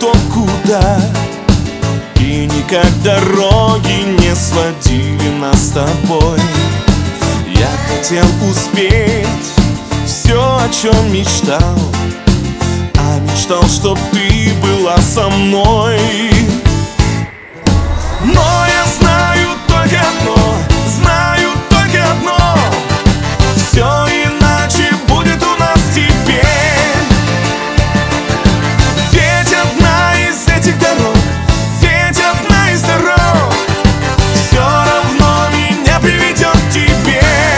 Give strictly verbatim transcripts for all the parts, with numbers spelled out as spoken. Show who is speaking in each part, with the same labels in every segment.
Speaker 1: кто куда, и никак дороги не сводили нас с тобой. Я хотел успеть все, о чем мечтал, а мечтал, чтоб ты была со мной. Но я знаю только одно, знаю только одно: все иначе будет у нас теперь. Ведь одна из этих дорог, ведь одна из дорог все равно меня приведет к тебе.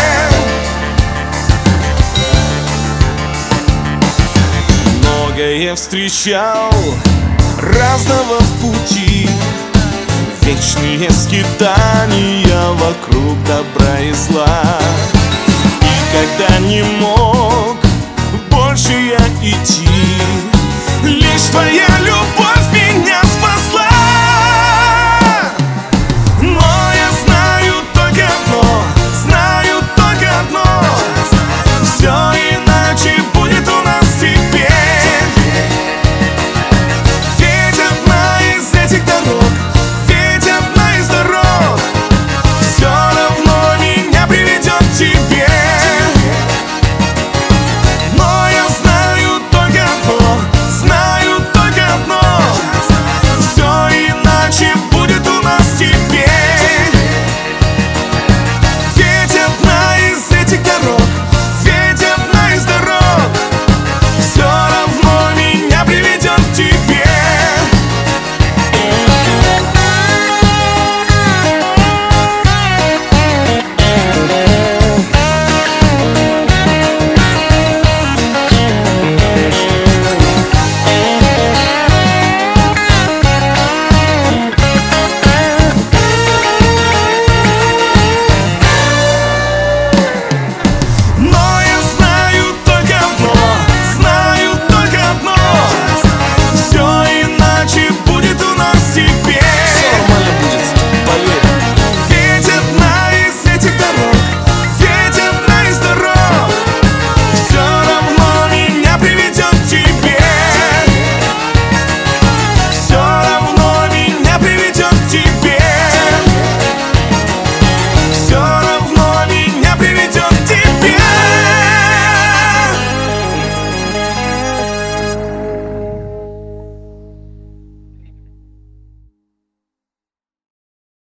Speaker 1: Многое встречал разного в пути, вечные скитания вокруг добра и зла. И когда не мог больше я идти, лишь твоя любовь